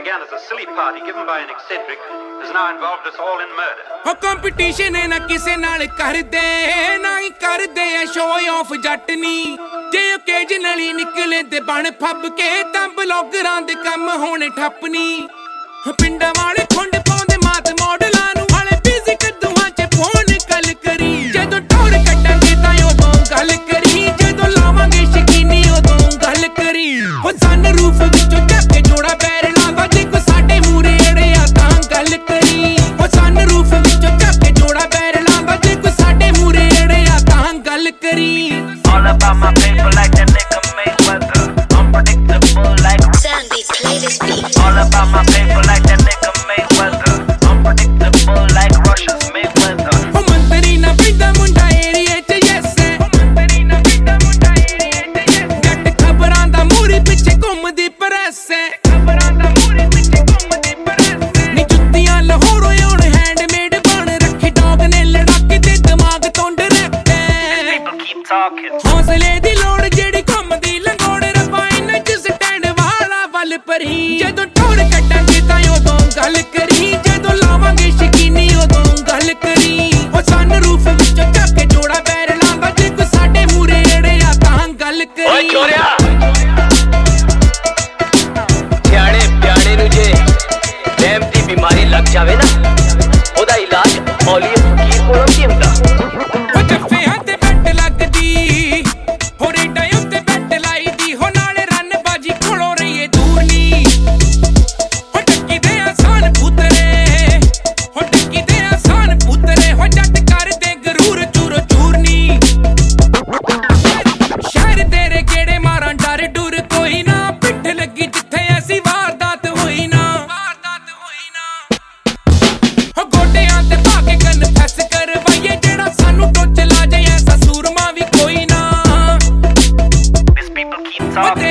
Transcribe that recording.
began as a silly party given by an eccentric has now involved us all in murder. Oh, competition है ना किसे नाल कर दे ना ही कर दे show off जटनी जे occasionally निकले ते बन फब के तां ब्लॉगरां दे कम होने ठप्पनी पिंडां वाले खुंड पाउंदे मात मॉडलां नूं वाले बिजी कद्दूआं च फोन कल करी जदों टोर कट्टांगे तां उदों गल करी जदों लावांगे शकीनी उदों गल करी ओ सन रूफ विचों झक्के जोड़ा पैर लांदा जे कोई साडे मूरे अड़िया तां गल करी ओ सन रूफ विचों झक्के जोड़ा पैर लांदा जे कोई साडे मूरे अड़िया तां गल करी All about my paper like that nigga Mayweather. Unpredictable like Sandy, play this beat. All about my paper like that nigga Mayweather. Unpredictable like Russia's Mayweather. ओ मंतरी ना पिंदा मुंडा एरिया च yes है ओ मंतरी ना पिंदा मुंडा एरिया च yes जट खबरां दा मूरी पिछे घुमदी प्रैस है खबरां दा मूरी पिछे घुमदी प्रैस है नी जुत्तियां लाहौरों हुण हैंडमेड बन रखे डॉग ने लड़ाके ते दिमाग तोंड रखते People keep talking. हौसले दी लोड़ जेड़ी घुमदी लंगोड़ रब्बा इन्हां च स्टैंड वाला वल परी जदों टोर कट्टांगे तां उदों गल करी जदों लावांगे शकीनी उदों गल करी ओ सन रूफ विचों झक्के जोड़ा पैर लांदा जे कोई साडे मूरे अड़िया तां गल करी ਓਏ ਚੋਰਿਆ ਸਿਆਣੇ ਪਿਆਣੇ ਨੂੰ ਜੇ ਵਹਿਮ ਦੀ ਬਿਮਾਰੀ ਲੱਗ ਜਾਵੇ ਨਾ ਉਹਦਾ ਇਲਾਜ ਔਲੀਏ ਫਕੀਰ ਕੋਲੋਂ ਕੀ ਹੁੰਦਾ ओ जफ्फियां ते बैट लगदी हो रेडां उत्ते बैट लाई दी हो नाले रन बाजी खोलो रहिए दूर नी हो टक्की दे आसान पुतरे हो टक्की दे आसान पुतरे हो जट कर दे गरूर चूरो चूरनी शहर तेरे गेड़े मारां डर डुर कोई ना पिठ लगी जिथे ऐसी वारदात होई ना हो गोडियां ते भाके कन्फेस करवाइए जेड़ा सानू टोच ला जाए ऐसा सूरमा भी कोई ना These people keep talking.